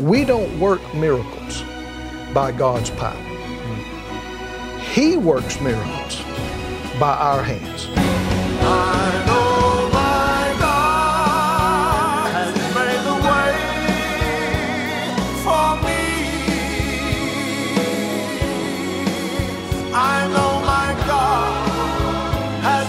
We don't work miracles by God's power. He works miracles by our hands. I know my God has made the way for me. I know my God has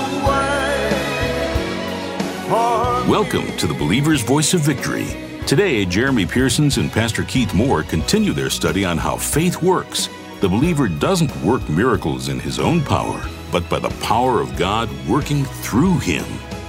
made the way for me. Welcome to the Believer's Voice of Victory. Today, Jeremy Pearsons and Pastor Keith Moore continue their study on how faith works. The believer doesn't work miracles in his own power, but by the power of God working through him.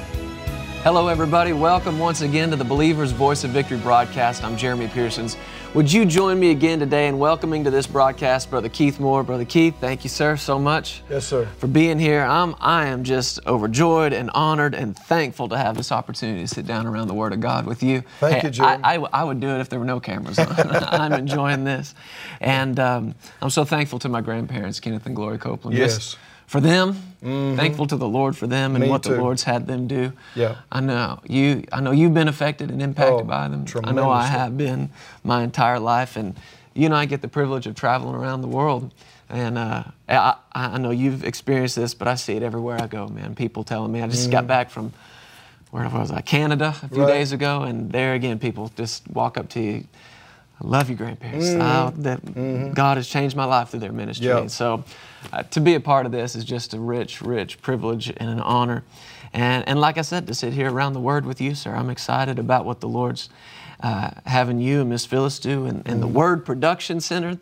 Hello, everybody. Welcome once again to the Believer's Voice of Victory broadcast. I'm Jeremy Pearsons. Would you join me again today in welcoming to this broadcast Brother Keith Moore? Brother Keith, thank you, sir, so much. Yes, sir. For being here. I am just overjoyed and honored and thankful to have this opportunity to sit down around the Word of God with you. Thank you, Jeremy. I would do it if there were no cameras on. I'm enjoying this. And I'm so thankful to my grandparents, Kenneth and Glory Copeland. Yes. Just for them, thankful to the Lord for them and Me what too. the Lord's had them do. Yeah. I know you've been affected and impacted by them. I know I tremendously. have been my entire life, and you and I get the privilege of traveling around the world. And I know you've experienced this, but I see it everywhere I go, man. People telling me. I just got back from, where was I? Canada a few Right. days ago, and there again, people just walk up to you. I love you, grandparents. God has changed my life through their ministry. Yeah. And so to be a part of this is just a rich, rich privilege and an honor. And like I said, to sit here around the Word with you, sir, I'm excited about what the Lord's having you and Miss Phyllis do and the Word Production Center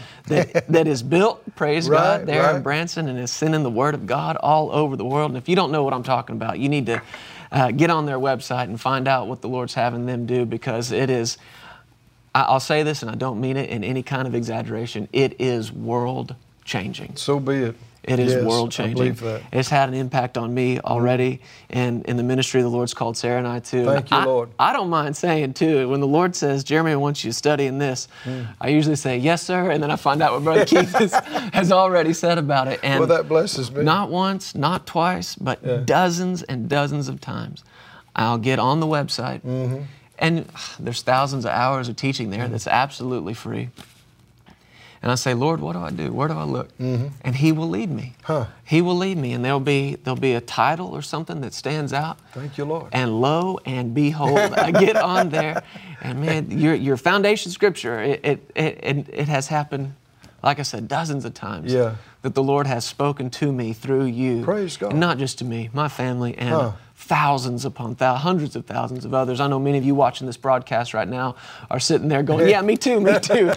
that is built, praise Right, God, there right. in Branson, and is sending the Word of God all over the world. And if you don't know what I'm talking about, you need to get on their website and find out what the Lord's having them do, because it is, I'll say this, and I don't mean it in any kind of exaggeration, it is world-changing. So be it. It is Yes, world-changing. I believe that. It's had an impact on me already, and in the ministry of the Lord's called Sarah and I too. Thank you, Lord. I don't mind saying too, when the Lord says, Jeremy, I want you to study in this, I usually say, yes, sir, and then I find out what Brother Keith has already said about it. And Well, that blesses me. not once, not twice, but dozens and dozens of times, I'll get on the website, and there's thousands of hours of teaching there that's absolutely free. And I say, Lord, what do I do? Where do I look? And He will lead me. He will lead me, and there'll be a title or something that stands out. Thank you, Lord. And lo and behold, I get on there, and man, your foundation scripture, it has happened, like I said, dozens of times. Yeah. That the Lord has spoken to me through you. Praise God. And not just to me, my family, and thousands upon hundreds of thousands of others. I know many of you watching this broadcast right now are sitting there going, yeah, me too, me too.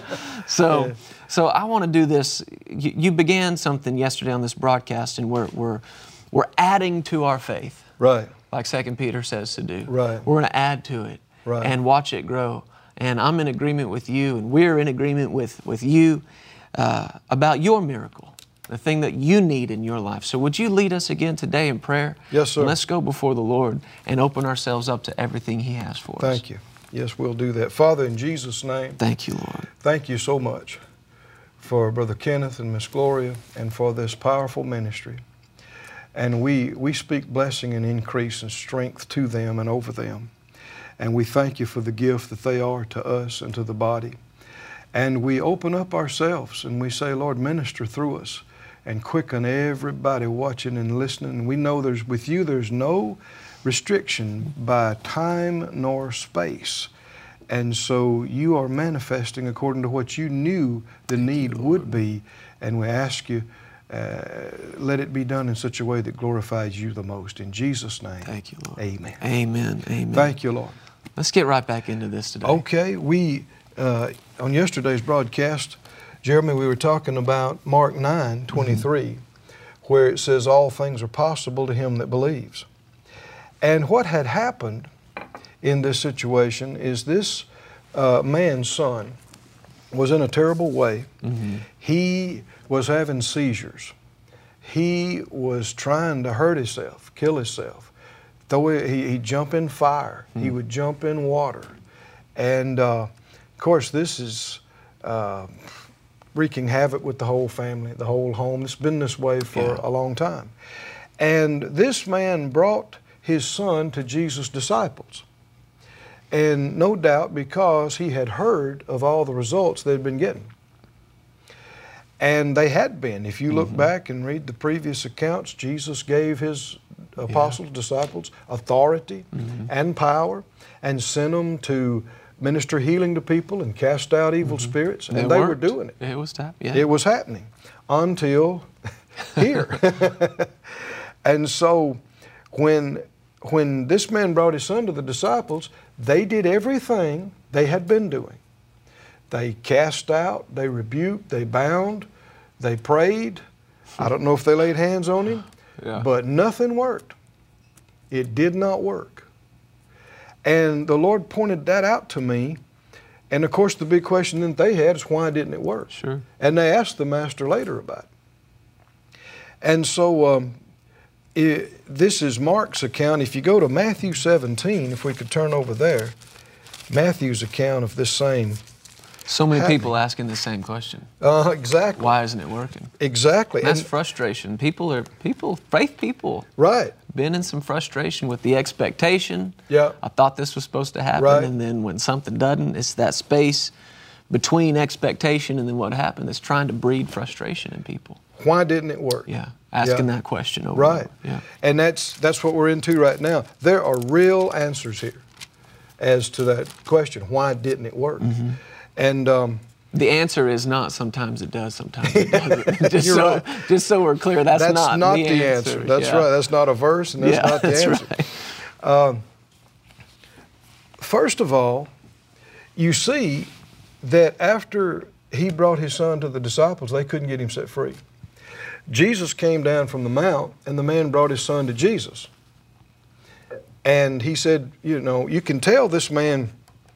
So I want to do this. You began something yesterday on this broadcast, and we're adding to our faith. Right. Like 2 Peter says to do. Right. We're going to add to it. Right. And watch it grow. And I'm in agreement with you, and we're in agreement with you about your miracle, the thing that you need in your life. So would you lead us again today in prayer? Yes, sir. And let's go before the Lord and open ourselves up to everything He has for us. Thank you. Yes, we'll do that. Father, in Jesus' name, Thank you, Lord. thank you so much for Brother Kenneth and Miss Gloria and for this powerful ministry. And we speak blessing and increase and strength to them and over them. And we thank you for the gift that they are to us and to the body. And we open up ourselves and we say, Lord, minister through us and quicken everybody watching and listening. We know with you there's no restriction by time nor space. And so you are manifesting according to what you knew the need would be. And we ask you, let it be done in such a way that glorifies you the most. In Jesus' name. Thank you, Lord. Amen. Amen. Amen. Thank you, Lord. Let's get right back into this today. Okay, on yesterday's broadcast, Jeremy, we were talking about Mark 9:23, where it says all things are possible to him that believes. And what had happened in this situation is this man's son was in a terrible way. He was having seizures. He was trying to hurt himself, kill himself. He'd jump in fire. He would jump in water. And of course, this is wreaking havoc with the whole family, the whole home. It's been this way for a long time. And this man brought his son to Jesus' disciples. And no doubt because he had heard of all the results they'd been getting. And they had been. If you look back and read the previous accounts, Jesus gave his apostles, disciples, authority and power, and sent them to minister healing to people and cast out evil spirits. And they were doing it. It was It was happening until here. And so when this man brought his son to the disciples, they did everything they had been doing. They cast out, they rebuked, they bound, they prayed. I don't know if they laid hands on him, but nothing worked. It did not work. And the Lord pointed that out to me. And of course, the big question that they had is, why didn't it work? Sure. And they asked the Master later about it. And so this is Mark's account. If you go to Matthew 17, if we could turn over there, Matthew's account of this same. So many people asking the same question. Exactly. Why isn't it working? Exactly. That's frustration. Faith people. Right. Been in some frustration with the expectation. Yeah. I thought this was supposed to happen, Right. and then when something doesn't, it's that space between expectation and then what happened. It's trying to breed frustration in people. Why didn't it work? Yeah. Asking that question over. Right. And over. Yeah. And that's what we're into right now. There are real answers here as to that question. Why didn't it work? And the answer is not sometimes it does, sometimes it doesn't. You're right. Just so we're clear, that's not the answer. That's right. That's not a verse, and that's not the answer. Right. First of all, you see that after he brought his son to the disciples, they couldn't get him set free. Jesus came down from the mount, and the man brought his son to Jesus. And he said, you can tell this man,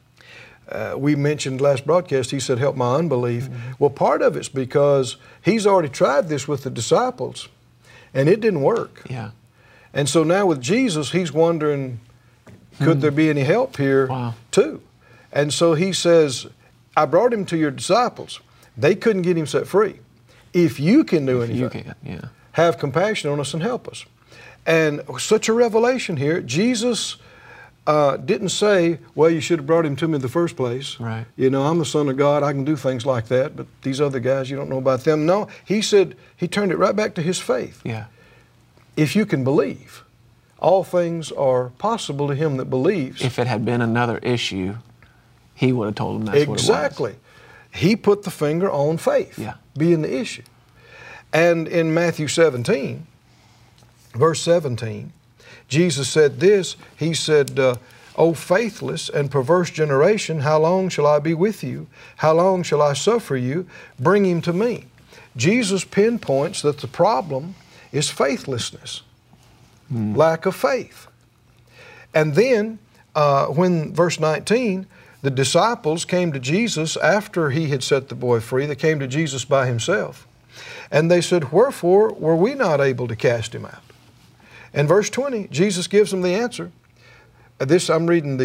we mentioned last broadcast, he said, help my unbelief. Well, part of it's because he's already tried this with the disciples, and it didn't work. Yeah. And so now with Jesus, he's wondering, could there be any help here too? And so he says, I brought him to your disciples. They couldn't get him set free. If you can do anything, have compassion on us and help us. And such a revelation here. Jesus didn't say, well, you should have brought him to me in the first place. Right. I'm the Son of God, I can do things like that, but these other guys, you don't know about them. No, he said, he turned it right back to his faith. Yeah. If you can believe, all things are possible to him that believes. If it had been another issue, he would have told him that's what it was. Exactly. He put the finger on faith being the issue. And in Matthew 17, verse 17, Jesus said this. He said, O faithless and perverse generation, how long shall I be with you? How long shall I suffer you? Bring him to me. Jesus pinpoints that the problem is faithlessness, lack of faith. And then when, verse 19, the disciples came to Jesus after he had set the boy free. They came to Jesus by himself. And they said, wherefore were we not able to cast him out? And verse 20, Jesus gives them the answer. This, I'm reading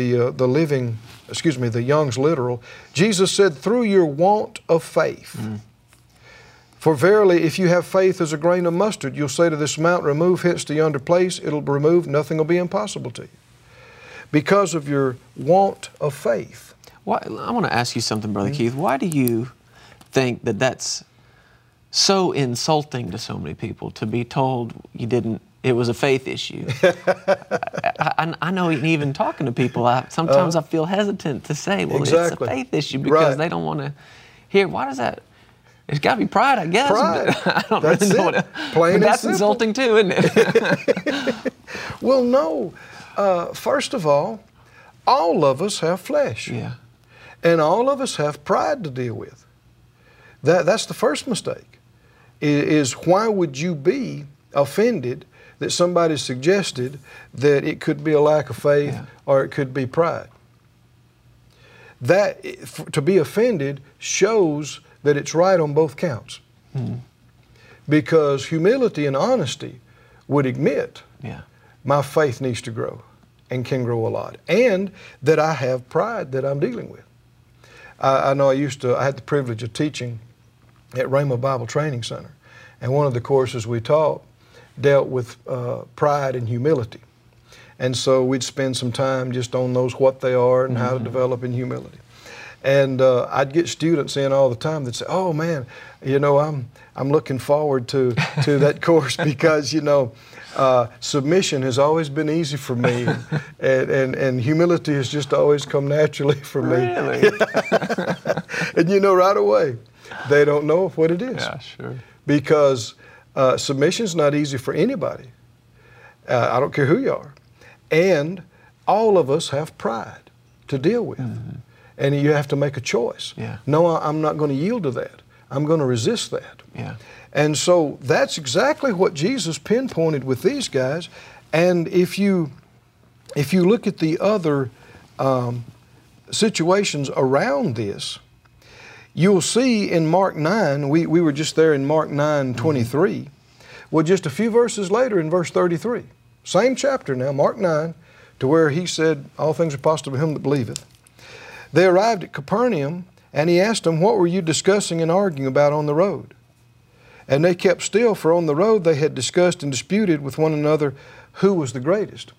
the Young's literal. Jesus said, through your want of faith. For verily, if you have faith as a grain of mustard, you'll say to this mountain, remove hence to yonder place, it'll be removed, nothing will be impossible to you. Because of your want of faith. I want to ask you something, Brother Keith. Why do you think that that's so insulting to so many people, to be told it was a faith issue? I know even talking to people, sometimes I feel hesitant to say, well, it's a faith issue, because they don't want to hear, why does that? It's got to be pride, I guess. Pride. I don't really know what but that's insulting too, isn't it? Well, no. First of all of us have flesh. Yeah. And all of us have pride to deal with. That's the first mistake, is why would you be offended that somebody suggested that it could be a lack of faith or it could be pride? That, to be offended shows that it's right on both counts. Because humility and honesty would admit my faith needs to grow and can grow a lot, and that I have pride that I'm dealing with. I know I had the privilege of teaching at Rhema Bible Training Center, and one of the courses we taught dealt with pride and humility. And so we'd spend some time just on those, what they are and how to develop in humility. And I'd get students in all the time that say, "Oh man, you know, I'm looking forward to that course because, you know, submission has always been easy for me, and humility has just always come naturally for me." Really? And you know, right away, they don't know what it is. Yeah, sure. Because submission is not easy for anybody. I don't care who you are. And all of us have pride to deal with. And you have to make a choice. Yeah. No, I'm not going to yield to that. I'm going to resist that. Yeah. And so that's exactly what Jesus pinpointed with these guys. And if you look at the other situations around this, you'll see in Mark 9, we were just there in Mark 9:23. Well, just a few verses later in verse 33, same chapter now, Mark 9, to where he said, "All things are possible to him that believeth." They arrived at Capernaum, and he asked them, "What were you discussing and arguing about on the road?" And they kept still, for on the road they had discussed and disputed with one another who was the greatest.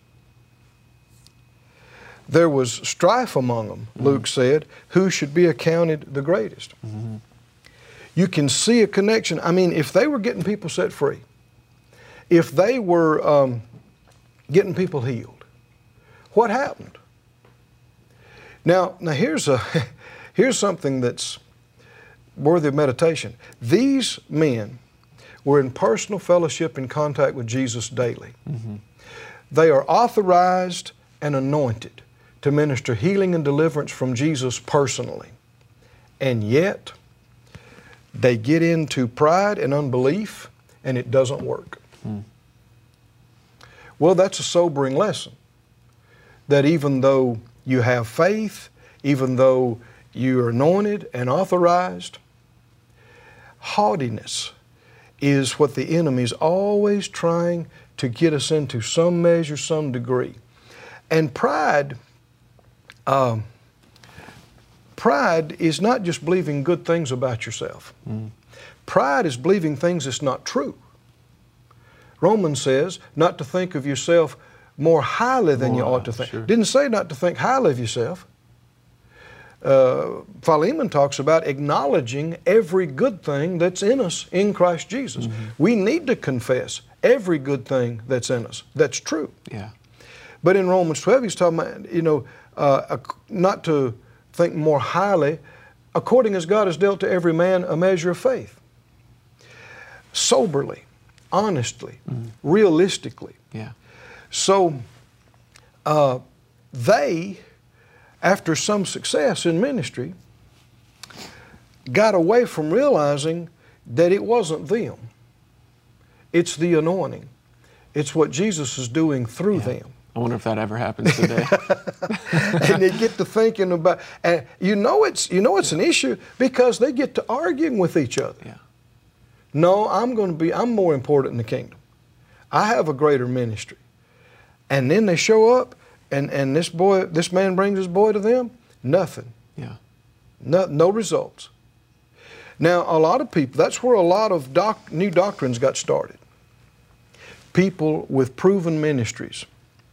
There was strife among them, Luke said, who should be accounted the greatest. You can see a connection. I mean, if they were getting people set free, if they were getting people healed, what happened? Now here's something that's worthy of meditation. These men were in personal fellowship and contact with Jesus daily. They are authorized and anointed to minister healing and deliverance from Jesus personally. And yet, they get into pride and unbelief, and it doesn't work. Well, that's a sobering lesson. That even though you have faith, even though you are anointed and authorized, haughtiness is what the enemy is always trying to get us into, some measure, some degree. And pride is not just believing good things about yourself. Pride is believing things that's not true. Romans says not to think of yourself more highly than you ought to think. Sure. Didn't say not to think highly of yourself. Philemon talks about acknowledging every good thing that's in us in Christ Jesus. We need to confess every good thing that's in us. That's true. Yeah. But in Romans 12, he's talking about, you know, not to think more highly, according as God has dealt to every man a measure of faith. Soberly, honestly, realistically. Yeah. So they, after some success in ministry, got away from realizing that it wasn't them. It's the anointing. It's what Jesus is doing through them. I wonder if that ever happens today. And they get to thinking about, and you know it's an issue because they get to arguing with each other. Yeah. No, I'm more important in the kingdom. I have a greater ministry. And then they show up, and this man brings his boy to them, nothing. Yeah. No results. Now, a lot of people, that's where a lot of new doctrines got started. People with proven ministries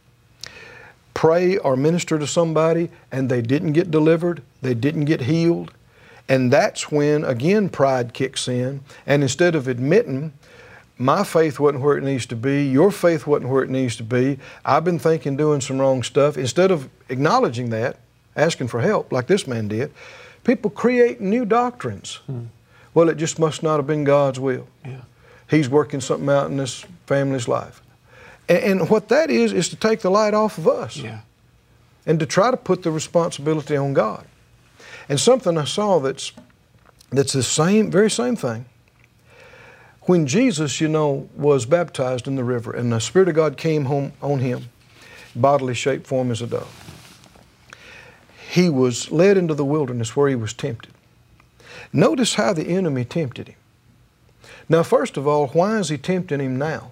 pray or minister to somebody and they didn't get delivered, they didn't get healed, and that's when, again, pride kicks in, and instead of admitting, my faith wasn't where it needs to be, your faith wasn't where it needs to be, I've been thinking doing some wrong stuff, instead of acknowledging that, asking for help like this man did, people create new doctrines. Well, it just must not have been God's will. Yeah. He's working something out in this family's life. And what that is to take the light off of us. Yeah. And to try to put the responsibility on God. And something I saw that's the very same thing. When Jesus, was baptized in the river and the Spirit of God came home on him, bodily shaped form as a dove, he was led into the wilderness where he was tempted. Notice how the enemy tempted him. Now, first of all, why is he tempting him now?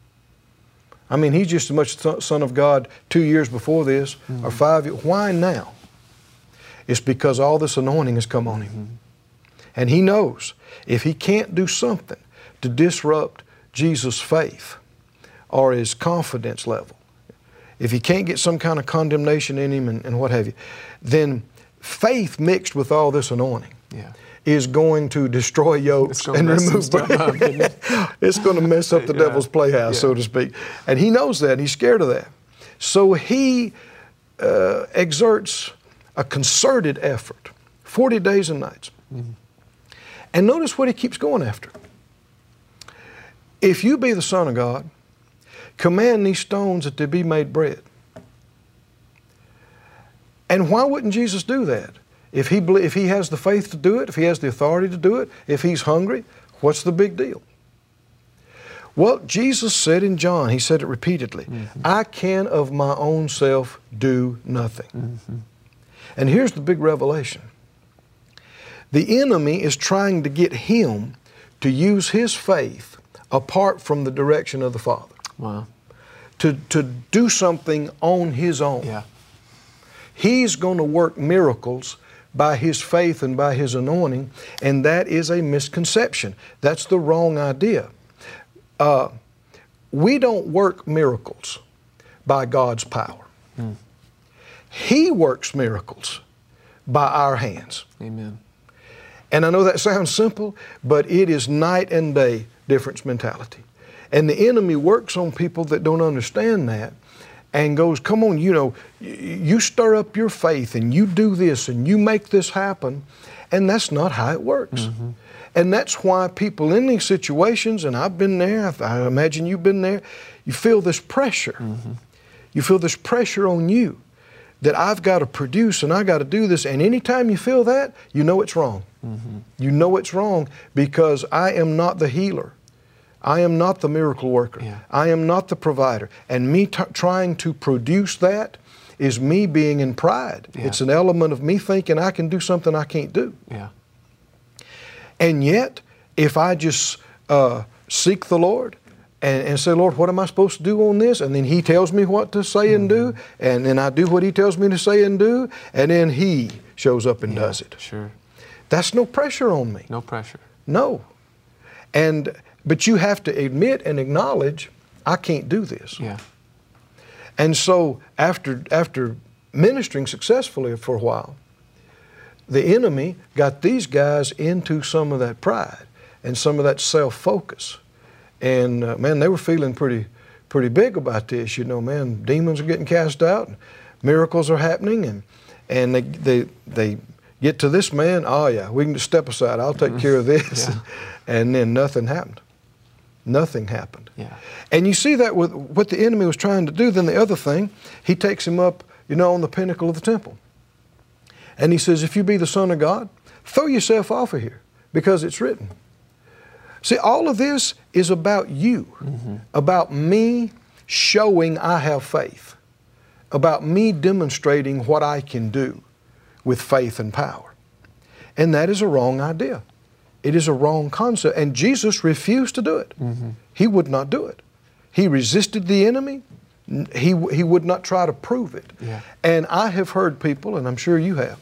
I mean, he's just as much Son of God 2 years before this, or 5 years. Why now? It's because all this anointing has come on him. And he knows if he can't do something to disrupt Jesus' faith or his confidence level, if he can't get some kind of condemnation in him and what have you, then faith mixed with all this anointing is going to destroy yokes and remove it's going to mess up the devil's playhouse, so to speak. And he knows that, and he's scared of that. So he exerts a concerted effort, 40 days and nights. And notice what he keeps going after. If you be the Son of God, command these stones that they be made bread. And why wouldn't Jesus do that? If he has the faith to do it, if he has the authority to do it, if he's hungry, what's the big deal? Well, Jesus said in John, he said it repeatedly, I can of my own self do nothing. And here's the big revelation. The enemy is trying to get him to use his faith apart from the direction of the Father. Wow. To do something on his own. Yeah. He's going to work miracles by his faith and by his anointing, and that is a misconception. That's the wrong idea. We don't work miracles by God's power. He works miracles by our hands. Amen. And I know that sounds simple, but it is night and day difference mentality. And the enemy works on people that don't understand that and goes, come on, you stir up your faith and you do this and you make this happen. And that's not how it works. And that's why people in these situations, and I've been there, I imagine you've been there, you feel this pressure. You feel this pressure on you that I've got to produce and I got to do this. And anytime you feel that, you know it's wrong. You know it's wrong because I am not the healer. I am not the miracle worker. I am not the provider. And me trying to produce that is me being in pride. It's an element of me thinking I can do something I can't do. And yet, if I just seek the Lord and say, Lord, what am I supposed to do on this? And then He tells me what to say and do, and then I do what He tells me to say and do, and then He shows up and does it. Sure. That's no pressure on me. No pressure. No. But you have to admit and acknowledge, I can't do this. And so after ministering successfully for a while, the enemy got these guys into some of that pride and some of that self-focus. And man, they were feeling pretty big about this. Man, demons are getting cast out, and miracles are happening, and they get to this man, oh yeah, we can just step aside, I'll take care of this. And then nothing happened. Nothing happened. And you see that with what the enemy was trying to do. Then the other thing, he takes him up, on the pinnacle of the temple. And he says, if you be the Son of God, throw yourself off of here, because it's written. See, all of this is about you, about me showing I have faith, about me demonstrating what I can do with faith and power. And that is a wrong idea. It is a wrong concept. And Jesus refused to do it. He would not do it. He resisted the enemy. He would not try to prove it. And I have heard people, and I'm sure you have,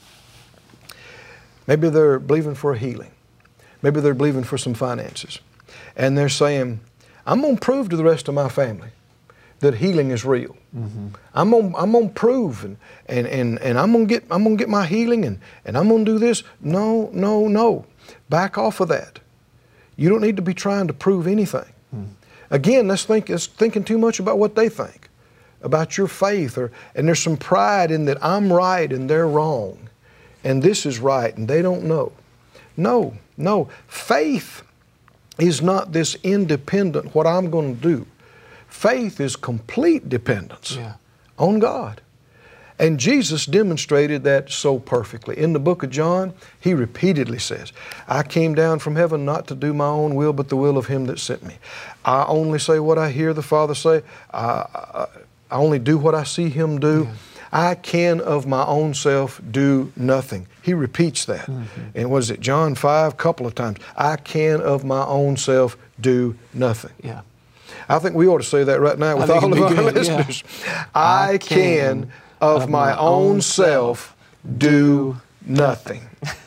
maybe they're believing for a healing. Maybe they're believing for some finances. And they're saying, I'm going to prove to the rest of my family that healing is real. I'm going to prove and I'm going to get my healing and I'm going to do this. No. Back off of that. You don't need to be trying to prove anything. Again, that's thinking too much about what they think, about your faith, and there's some pride in that I'm right and they're wrong, and this is right and they don't know. No. Faith is not this independent, what I'm going to do. Faith is complete dependence on God. And Jesus demonstrated that so perfectly. In the book of John, He repeatedly says, I came down from heaven not to do my own will, but the will of Him that sent me. I only say what I hear the Father say. I only do what I see Him do. I can of my own self do nothing. He repeats that. And what is it, John 5, a couple of times. I can of my own self do nothing. I think we ought to say that right now with all of our listeners. I can of my own self do nothing.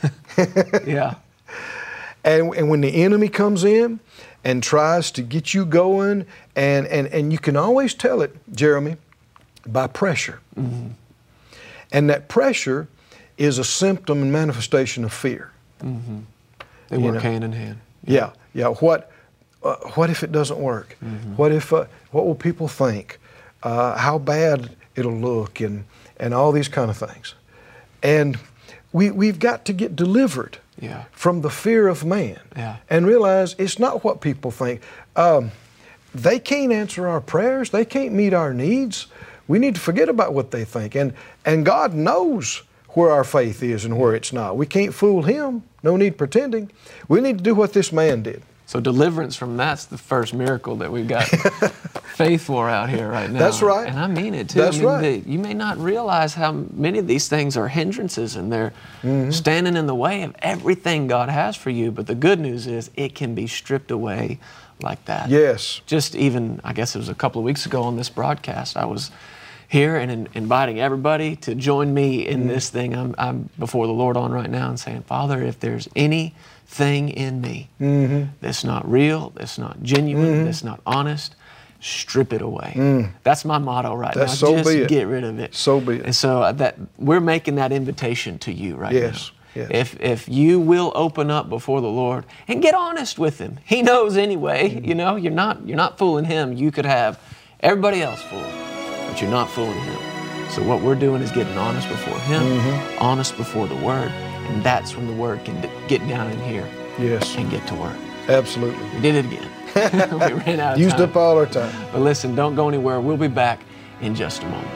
And when the enemy comes in and tries to get you going, and you can always tell it, Jeremy, by pressure. And that pressure is a symptom and manifestation of fear. They work hand in hand. Yeah. What if it doesn't work? What will people think? How bad it'll look, and all these kind of things. And we've got to get delivered from the fear of man and realize it's not what people think. They can't answer our prayers. They can't meet our needs. We need to forget about what they think. And God knows where our faith is and where it's not. We can't fool Him. No need pretending. We need to do what this man did. So deliverance from that's the first miracle that we've got faith for out here right now. That's right. And I mean it too. That's right. You may not realize how many of these things are hindrances, and they're standing in the way of everything God has for you. But the good news is it can be stripped away like that. Yes. Just even, I guess it was a couple of weeks ago on this broadcast, I was here and inviting everybody to join me in this thing I'm before the Lord on right now, and saying, Father, if there's anything in me that's not real, that's not genuine, that's not honest, strip it away. That's my motto right now. So just be it. Get rid of it. So be it. And so that we're making that invitation to you right now. Yes. If you will open up before the Lord and get honest with Him, He knows anyway. You know, you're not fooling Him. You could have everybody else fooled, but you're not fooling Him. So what we're doing is getting honest before Him, honest before the Word, and that's when the Word can get down in here and get to work. Absolutely. We did it again. We ran out of Used time. up all our time. But listen, don't go anywhere. We'll be back in just a moment.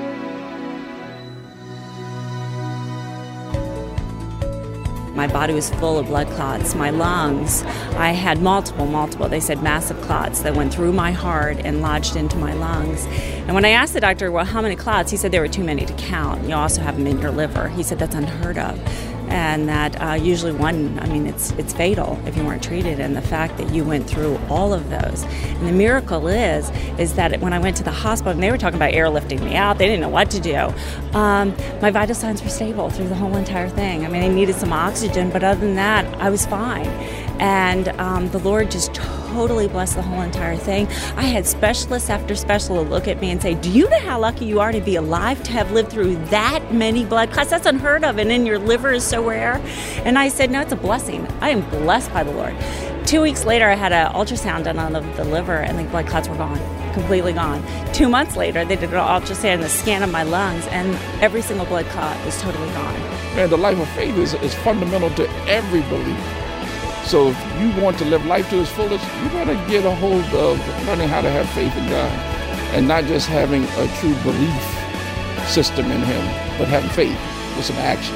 My body was full of blood clots. My lungs, I had multiple, they said massive clots that went through my heart and lodged into my lungs. And when I asked the doctor, well, how many clots? He said there were too many to count. You also have them in your liver. He said that's unheard of. And that usually one, I mean, it's fatal if you weren't treated. And the fact that you went through all of those. And the miracle is that when I went to the hospital, and they were talking about airlifting me out, they didn't know what to do. My vital signs were stable through the whole entire thing. I mean, I needed some oxygen, but other than that, I was fine. And the Lord just totally blessed the whole entire thing. I had specialists after specialists look at me and say, do you know how lucky you are to be alive, to have lived through that many blood clots? That's unheard of, and then your liver is so rare. And I said, no, it's a blessing. I am blessed by the Lord. 2 weeks later, I had an ultrasound done on the liver, and the blood clots were gone, completely gone. 2 months later, they did an ultrasound and a scan of my lungs, and every single blood clot was totally gone. Man, the life of faith is fundamental to every believer. So if you want to live life to its fullest, you got to get a hold of learning how to have faith in God, and not just having a true belief system in Him, but having faith with some action.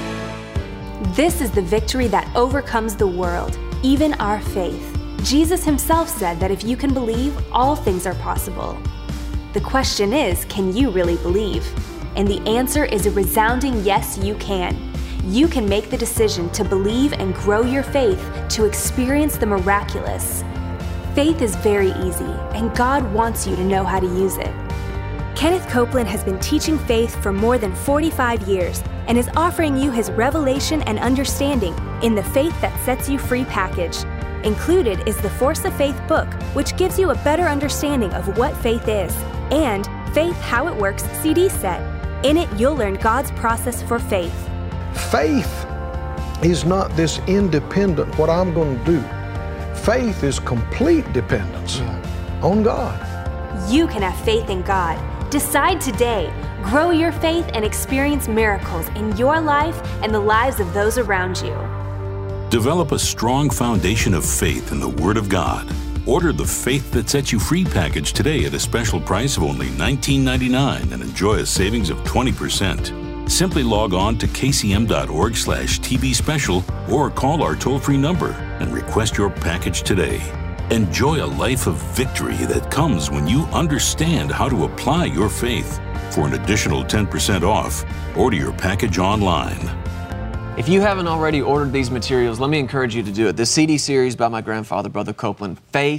This is the victory that overcomes the world, even our faith. Jesus Himself said that if you can believe, all things are possible. The question is, can you really believe? And the answer is a resounding yes, you can. You can make the decision to believe and grow your faith to experience the miraculous. Faith is very easy, and God wants you to know how to use it. Kenneth Copeland has been teaching faith for more than 45 years and is offering you his revelation and understanding in the Faith That Sets You Free package. Included is the Force of Faith book, which gives you a better understanding of what faith is, and Faith How It Works CD set. In it, you'll learn God's process for faith. Faith is not this independent, what I'm going to do. Faith is complete dependence on God. You can have faith in God. Decide today. Grow your faith and experience miracles in your life and the lives of those around you. Develop a strong foundation of faith in the Word of God. Order the Faith That Sets You Free package today at a special price of only $19.99 and enjoy a savings of 20%. Simply log on to kcm.org/TV special or call our toll-free number and request your package today. Enjoy a life of victory that comes when you understand how to apply your faith. For an additional 10% off, order your package online. If you haven't already ordered these materials, let me encourage you to do it. The CD series by my grandfather, Brother Copeland, Faith,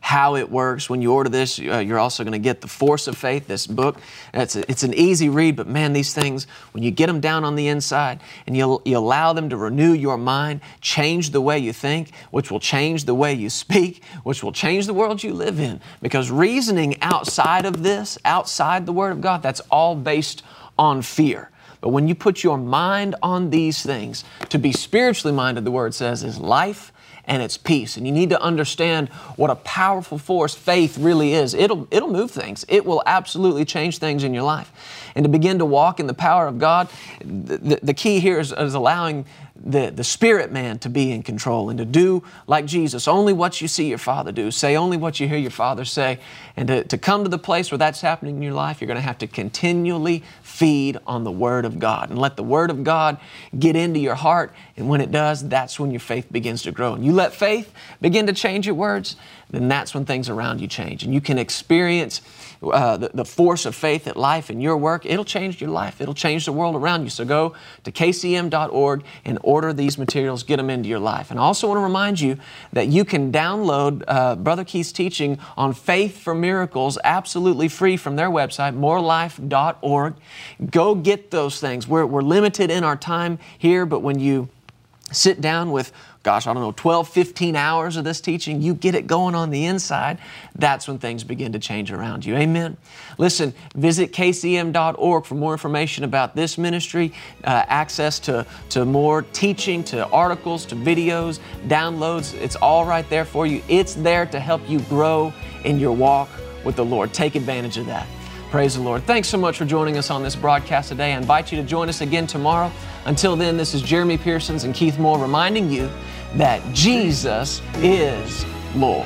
how it works. When you order this, you're also going to get The Force of Faith, this book. It's an easy read, but man, these things, when you get them down on the inside and you allow them to renew your mind, change the way you think, which will change the way you speak, which will change the world you live in. Because reasoning outside of this, outside the Word of God, that's all based on fear. But when you put your mind on these things, to be spiritually minded, the Word says, is life and it's peace. And you need to understand what a powerful force faith really is. It'll move things. It will absolutely change things in your life. And to begin to walk in the power of God, the key here is allowing the spirit man to be in control and to do like Jesus, only what you see your Father do, say only what you hear your Father say. And to come to the place where that's happening in your life, you're going to have to continually feed on the Word of God and let the Word of God get into your heart. And when it does, that's when your faith begins to grow. And you let faith begin to change your words, then that's when things around you change. And you can experience the force of faith at life in your work. It'll change your life. It'll change the world around you. So go to kcm.org and order these materials, get them into your life. And I also want to remind you that you can download Brother Keith's teaching on faith for miracles absolutely free from their website, morelife.org. Go get those things. We're limited in our time here, but when you sit down with 12, 15 hours of this teaching, you get it going on the inside, that's when things begin to change around you. Amen? Listen, visit kcm.org for more information about this ministry, access to more teaching, to articles, to videos, downloads. It's all right there for you. It's there to help you grow in your walk with the Lord. Take advantage of that. Praise the Lord. Thanks so much for joining us on this broadcast today. I invite you to join us again tomorrow. Until then, this is Jeremy Pearsons and Keith Moore reminding you that Jesus is Lord.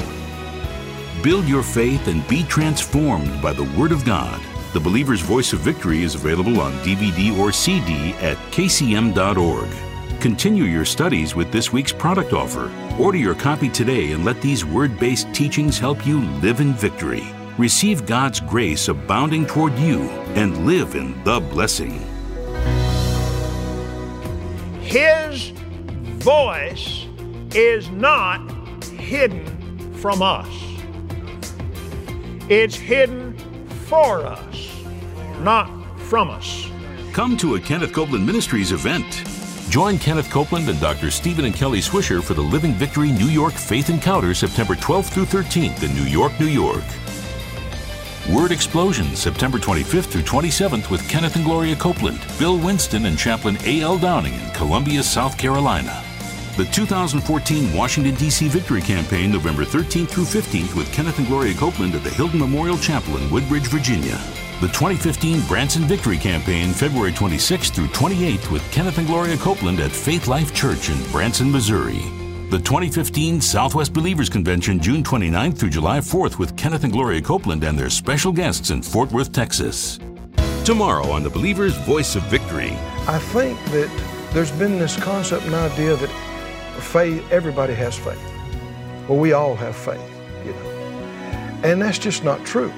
Build your faith and be transformed by the Word of God. The Believer's Voice of Victory is available on DVD or CD at kcm.org. Continue your studies with this week's product offer. Order your copy today and let these word-based teachings help you live in victory. Receive God's grace abounding toward you and live in the blessing. His voice is not hidden from us. It's hidden for us, not from us. Come to a Kenneth Copeland Ministries event. Join Kenneth Copeland and Dr. Stephen and Kelly Swisher for the Living Victory New York Faith Encounter September 12th through 13th in New York, New York. Word Explosion, September 25th through 27th with Kenneth and Gloria Copeland, Bill Winston, and Chaplain A.L. Downing in Columbia, South Carolina. The 2014 Washington, D.C. Victory Campaign, November 13th through 15th with Kenneth and Gloria Copeland at the Hilton Memorial Chapel in Woodbridge, Virginia. The 2015 Branson Victory Campaign, February 26th through 28th with Kenneth and Gloria Copeland at Faith Life Church in Branson, Missouri. The 2015 Southwest Believers Convention, June 29th through July 4th with Kenneth and Gloria Copeland and their special guests in Fort Worth, Texas. Tomorrow on The Believer's Voice of Victory. I think that there's been this concept and idea that faith, everybody has faith. Well, we all have faith, you know. And that's just not true.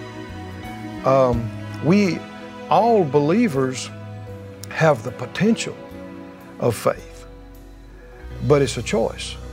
We, all believers, have the potential of faith, but it's a choice.